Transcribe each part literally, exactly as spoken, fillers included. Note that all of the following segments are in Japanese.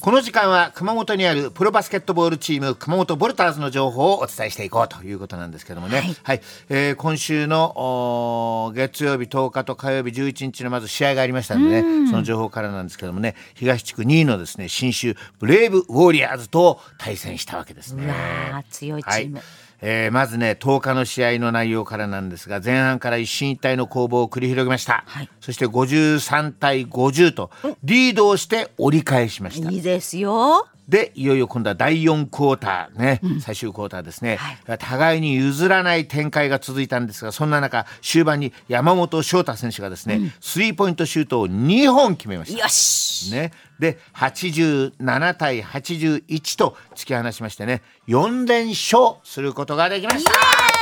この時間は熊本にあるプロバスケットボールチーム熊本ボルターズの情報をお伝えしていこうということなんですけどもね、はいはいえー、今週の月曜日とおかと火曜日じゅういちにちのまず試合がありましたのでね、その情報からなんですけどもね、東地区にいのですね信州ブレイブウォリアーズと対戦したわけですね。 うわ強いチーム、 はいえー、まずねとおかの試合の内容からなんですが、前半から一進一退の攻防を繰り広げました、はい、そしてごじゅうさんたいごじゅうとリードをして折り返しました。 いいですよ。 でいよいよ今度はだいよんクォーターね、うん、最終クォーターですね、はい、互いに譲らない展開が続いたんですが、そんな中終盤に山本翔太選手がですね、うん、スリーポイントシュートをにほん決めました。 よし、ね、 ではちじゅうななたいはちじゅういちと突き放しましてね、よんれん勝することができました。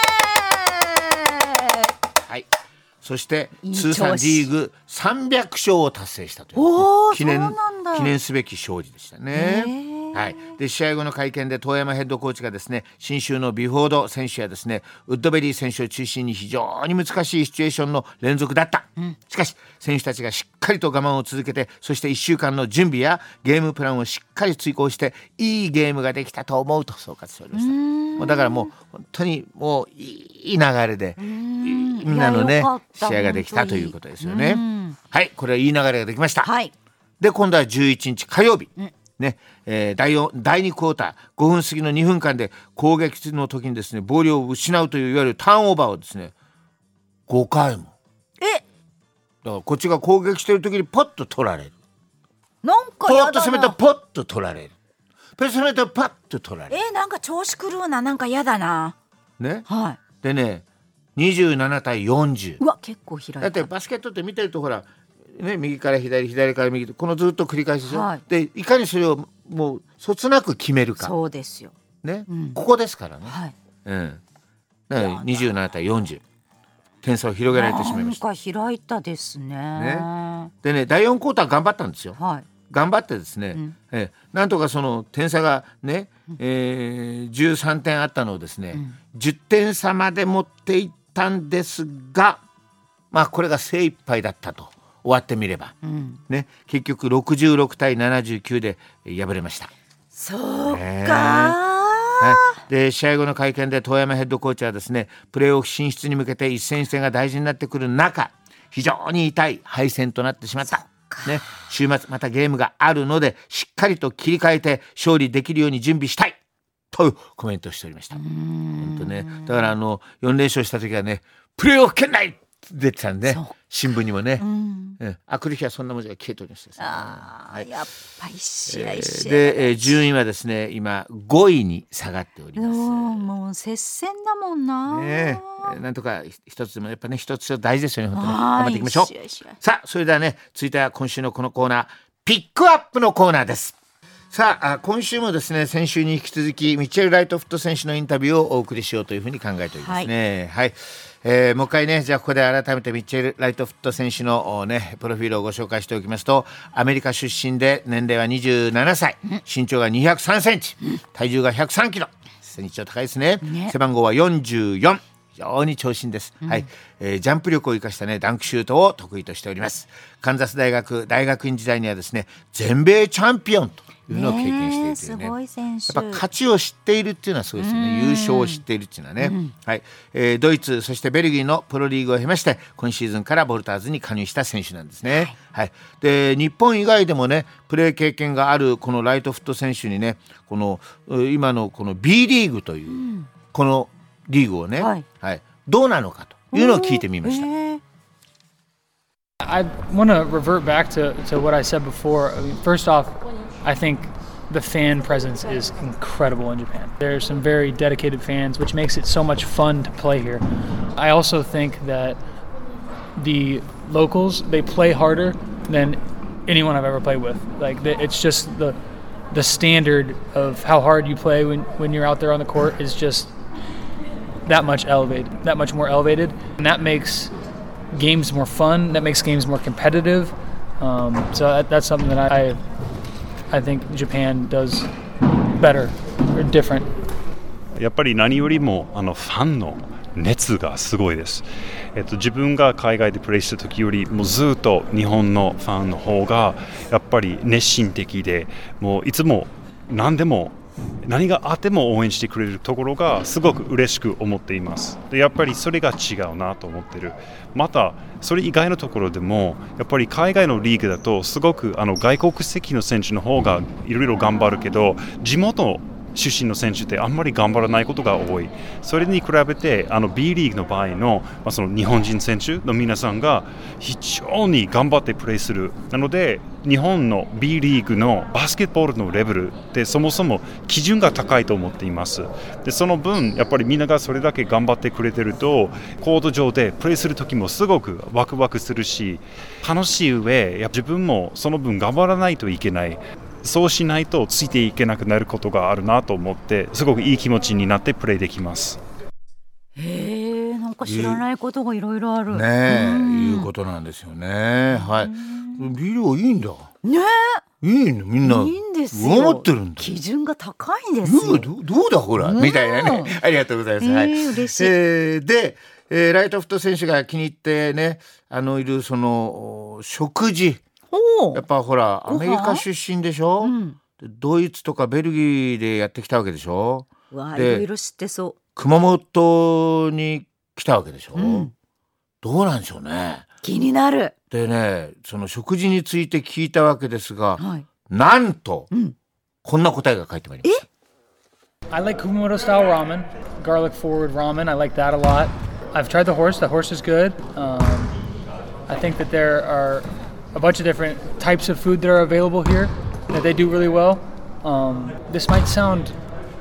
はい、そして通算リーグさんびゃくしょうを達成したという記念、記念すべき勝利でしたね。はい、で試合後の会見で遠山ヘッドコーチがですね、信州のビフォード選手やですねウッドベリー選手を中心に非常に難しいシチュエーションの連続だった、うん、しかし選手たちがしっかりと我慢を続けて、そしていっしゅうかんの準備やゲームプランをしっかり遂行していいゲームができたと思うと総括しておりました。もうだからもう本当にもういい流れでみんなのね試合ができたということですよね。はい、これはいい流れができました、はい、で今度はじゅういちにち火曜日、うんねえー、だいよんだいにクォーターごふん過ぎのにふんかんで攻撃の時にですねボールを失うといういわゆるターンオーバーをですねごかいも。 えだからこっちが攻撃してる時にポッと取られる、 なんかやだな、 ポッと攻めてポッと取られる、ポッと攻めてパッと取られる。 えー、なんか調子狂うな、なんかやだなね、 はい、 でねにじゅうななたいよんじゅう。 うわ結構開いた。 だってバスケットって見てるとほらね、右から左左から右このずっと繰り返しでしょ、はい、でいかにそれをもうそつなく決めるか。 そうですよ、 ねうん、ここですからね、はいうん、だからにじゅうななたいよんじゅう点差を広げられてしまいました。 なんか開いたです ね, ねでねだいよんクォーター頑張ったんですよ、はい、頑張ってですね、うんえなんとかその点差がね、えー、じゅうさんてんあったのをですね、うん、じゅってんさまで持っていったんですが、まあこれが精一杯だったと終わってみれば、うんね、結局ろくじゅうろくたいななじゅうきゅうで敗れました。 そうか、えーはい、で試合後の会見で遠山ヘッドコーチはですねプレーオフ進出に向けて一戦一戦が大事になってくる中、非常に痛い敗戦となってしまった、ね、週末またゲームがあるのでしっかりと切り替えて勝利できるように準備したいというコメントをしておりました。本当ね、だからあのよんれん勝した時はねプレーオフ圏内出てたんで新聞にもね、うんえあ来る日はそんな文字が消えておりますですね。 あ、はい、やっぱり試合試合、 で、えー、順位はですね今ごいに下がっております。 もう接戦だもんな、 ね、なんとか一つでもやっぱね一つ大事ですよね。本当に頑張っていきましょう。さあそれではね続いては今週のこのコーナーピックアップのコーナーです。さあ今週もですね先週に引き続きミッチェル・ライトフット選手のインタビューをお送りしようというふうに考えておりますね。はい、はいえー、もう一回ねじゃあここで改めてミッチェル・ライトフット選手の、ね、プロフィールをご紹介しておきますと、アメリカ出身で年齢はにじゅうななさい、身長がにひゃくさんセンチ、体重がひゃくさんキロ、身長高いです ね, ね背番号はよんじゅうよん、非常に長身です、うんはいえー、ジャンプ力を生かした、ね、ダンクシュートを得意としております。カンザス大学大学院時代にはですね全米チャンピオンというのを経験しているというね、すごい選手、やっぱ勝ちを知っているっていうのはすごいですよね。優勝を知っているっていうのはね、うんはいえー、ドイツそしてベルギーのプロリーグを経まして今シーズンからボルターズに加入した選手なんですね、はいはい、で日本以外でもねプレー経験があるこのライトフット選手にねこの今のこの B リーグという、うん、このリーグをね、はいはい、どうなのかというのを聞いてみました。 I want to revert back to, to what I said before. I mean, first off, I think the fan presence is incredible in Japan. There's some very dedicated fans, which makes it so much fun to play here. I also think that the locals, they play harder than anyone I've ever played with. Like, it's just the the standard of how hard you play when, when you're out there on the court is just that much elevated, that much more elevated. And that makes games more fun, that makes games more competitive. Um, so that, that's something that I I think Japan does better or different. やっぱり何よりもあのファンの熱がすごいです。えっと、自分が海外でプレーした時よりもずっと日本のファンの方がやっぱり熱心的で、もういつも何でも何があっても応援してくれるところがすごく嬉しく思っています。でやっぱりそれが違うなと思ってる。またそれ以外のところでもやっぱり海外のリーグだとすごくあの外国籍の選手の方がいろいろ頑張るけど、地元出身の選手ってあんまり頑張らないことが多い。それに比べてあの B リーグの場合の、まあ、その日本人選手の皆さんが非常に頑張ってプレーする。なので日本の B リーグのバスケットボールのレベルってそもそも基準が高いと思っています。でその分やっぱりみんながそれだけ頑張ってくれてるとコート上でプレーする時もすごくワクワクするし楽しい上、やっぱ自分もその分頑張らないといけない。そうしないとついていけなくなることがあるなと思って、すごくいい気持ちになってプレーできます。 へえ、なんか知らないことがいろいろあるねえ、いうことなんですよね。はい。ビデオいいんだ。 ねえ。いいのみんな。いいんですよ。 思ってるんだ。 基準が高いんですよ。 ど, どうだほら、うん、みたいなね。ありがとうございます。 えーはい。 嬉しい。 えー、で、えー、ライトフット選手が気に入ってね、あのいるその食事。やっぱほらアメリカ出身でしょ、うん、でドイツとかベルギーでやってきたわけでしょ。 わあ、いろいろ知ってそう。 熊本に来たわけでしょ、うん、どうなんでしょうね。 気になる。 でね、その食事について聞いたわけですが、 はい、 なんと、 うん、 こんな答えが返ってまいりました。 I like Kumamoto style ramen, garlic forward ramen. I like that a lot. I've tried the horse. The horse is good. Um, I think that there are a bunch of different types of food that are available here that they do really well. Um, this might sound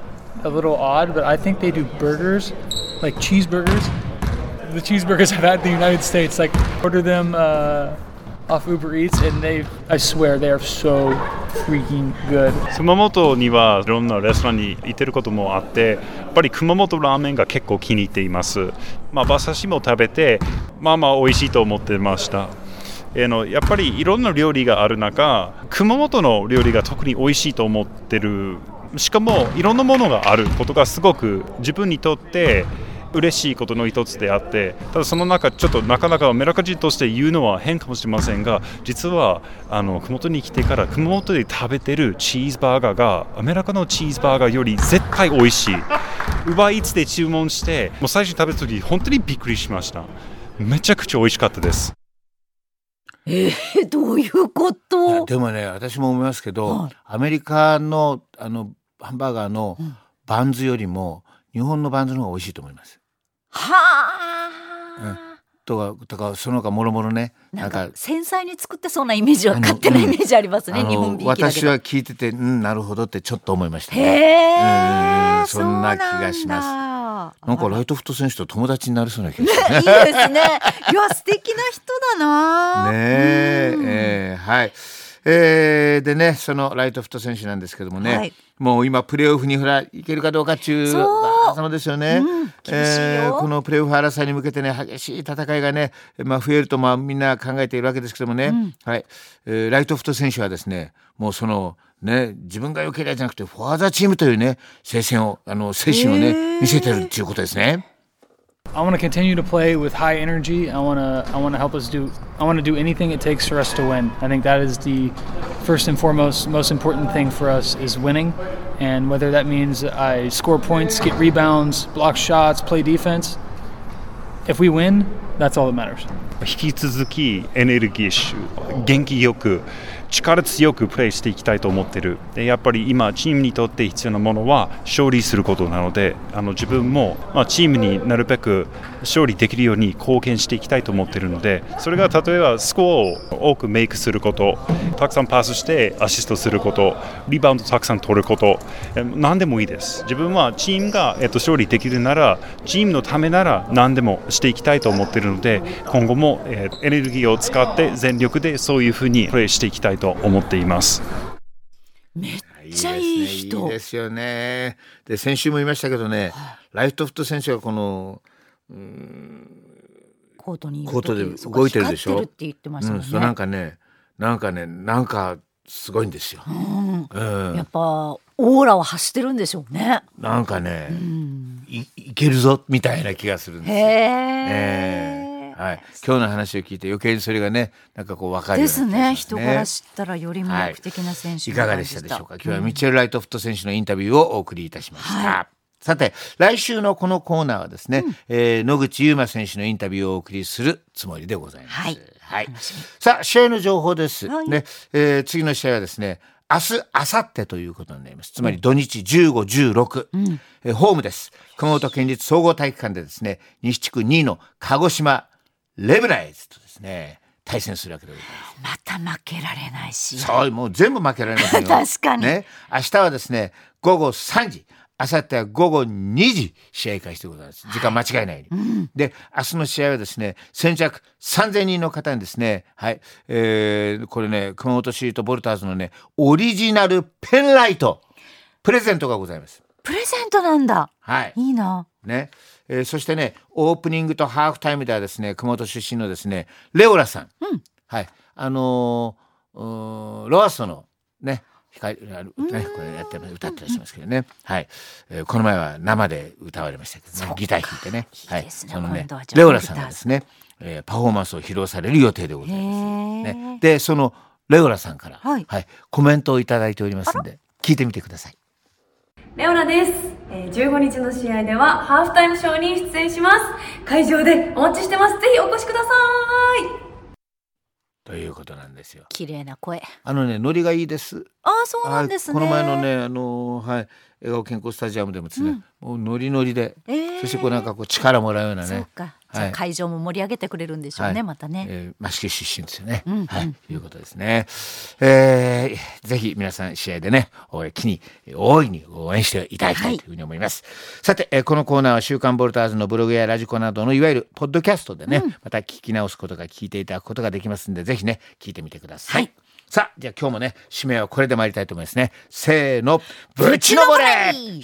a little odd, but I think they do burgers, like cheeseburgers. The cheeseburgers I've had in the United States, like order them uh, off Uber Eats, and they, I swear, they are so freaking good. 熊本にはいろんなレストランに行ってることもあって、やっぱり熊本ラーメンが結構気に入っています。まあ馬刺しも食べて、まあまあ美味しいと思ってました。えー、のやっぱりいろんな料理がある中、熊本の料理が特に美味しいと思ってる。しかもいろんなものがあることがすごく自分にとって嬉しいことの一つであって、ただその中ちょっとなかなかアメリカ人として言うのは変かもしれませんが、実はあの熊本に来てから熊本で食べてるチーズバーガーがアメリカのチーズバーガーより絶対美味しい。ウバーイーツで注文して、もう最初に食べた時本当にびっくりしました。めちゃくちゃ美味しかったです。 えー、どういうこと？ でもね、私も思いますけど、 はい、 アメリカのあのハンバーガーのバンズよりも、うん、日本のバンズの方が美味しいと思います。 はあ、 うん、とかとかその他もろもろね、 なんか繊細に作ってそうなイメージは勝手なイメージありますね、うん、日本びいきだけど。 私は聞いてて、うん、なるほどってちょっと思いましたね。 へー、 うん、そんな気がします。なんかライトフット選手と友達になりそうな気がする、ね、 いいですね。いや素敵な人だな。 ねえ、えー、はい、えー、でね、そのライトフット選手なんですけどもね、はい、もう今プレーオフにほらいけるかどうかっていうそうですよね、うん、えー、このプレーオフ争いに向けてね激しい戦いがね、まあ、増えるとまあみんな考えているわけですけどもね、うん、はい、えー、ライトフット選手はですね、もうそのね、自分が良ければじゃなくてフォアザチームというね精神をあの精神をね見せてるっていうことですね。 I want to continue to play with high energy. I want to I want to help us do I want to do anything it takes for us to win. I think that is the first and foremost most important thing for us is winning, and whether that means I score points, get rebounds, block shots, play defense. If we win, that's all that matters. 引き続きエネルギッシュ、元気よく力強くプレーしていきたいと思ってる。でやっぱり今チームにとって必要なものは勝利することなので、あの自分も、まあ、チームになるべく勝利できるように貢献していきたいと思っているので、それが例えばスコアを多くメイクすること、たくさんパスしてアシストすること、リバウンドたくさん取ること、何でもいいです。自分はチームが、えっと、勝利できるならチームのためなら何でもしていきたいと思っているので、今後も、えー、エネルギーを使って全力でそういうふうにプレーしていきたいと思っています。 めっちゃいい人。 いいですよね。で先週も言いましたけどね、ライトフット選手がこのうーんコートにいるコートで動いてるでしょ。 光ってるって言ってましたもんね。 うん、なんかねなんかねなんかすごいんですよ、 うんうん、やっぱオーラは発してるんでしょうね。 なんかね、 うん、 い勢けるぞみたいな気がするんですよ。 へえーはい、今日の話を聞いて余計にそれがねなんかこう分かるような気がしますね。 ですね。人から知ったらより魅力的な選手、 はい、いかがでしたでしょうか。今日はミッチェル・ライトフット選手のインタビューをお送りいたしました、はい。さて来週のこのコーナーはですね、うんえー、野口祐真選手のインタビューをお送りするつもりでございます。はいはい、さあ試合の情報です、はいねえー、次の試合はですね明日明後日ということになります。つまり土日じゅうご、じゅうろく、うんえー、ホームです。熊本県立総合体育館でですね西地区にいの鹿児島レブライズとですね対戦するわけでございます。また負けられないし、 そうもう全部負けられませんよ確かに、 ね、明日はですねごごさんじ、明後日はごごにじ試合開始でございます。時間間違いないように、はいうん、で明日の試合はですね先着さんぜんにんの方にですねはい、えー、これね熊本シートボルターズのねオリジナルペンライトプレゼントがございます。 プレゼントなんだ。 はいいいなねえー、そしてねオープニングとハーフタイムではですね熊本出身のですねレオラさん、うん、はいあのー、ロアストのね光ねこれやって歌ってらっしゃいますけどね、はいえー、この前は生で歌われましたけどねギター弾いてねいいですね、 はい、そのねレオラさんがですね、えー、パフォーマンスを披露される予定でございます、ね、でそのレオラさんから、はいはい、コメントをいただいておりますので聞いてみてください。 レオナです。じゅうごにちの試合ではハーフタイムショーに出演します。会場でお待ちしてます。ぜひお越しください。 ということなんですよ。 綺麗な声。 あのねノリがいいです。 ああそうなんですね。 はい、この前のねあのー、はい笑顔健康スタジアムでもですね、うん、もうノリノリで、えー、そしてこうなんかこう力もらうようなね。 そうか。じゃあ会場も盛り上げてくれるんでしょうね、はい、またね。 えー、益城出身ですよね。 うんうん、 はい、いうことですね。えー、ぜひ皆さん試合でね、気に大いに応援していただきたいというふうに思います。はい、さて、えー、このコーナーは週刊ボルターズのブログやラジコなどのいわゆるポッドキャストでね、うん、また聞き直すことが聞いていただくことができますので、ぜひね聞いてみてください。はい、さあじゃあ今日もね締めはこれで参りたいと思いますね。せーの、ぶちのぼれ。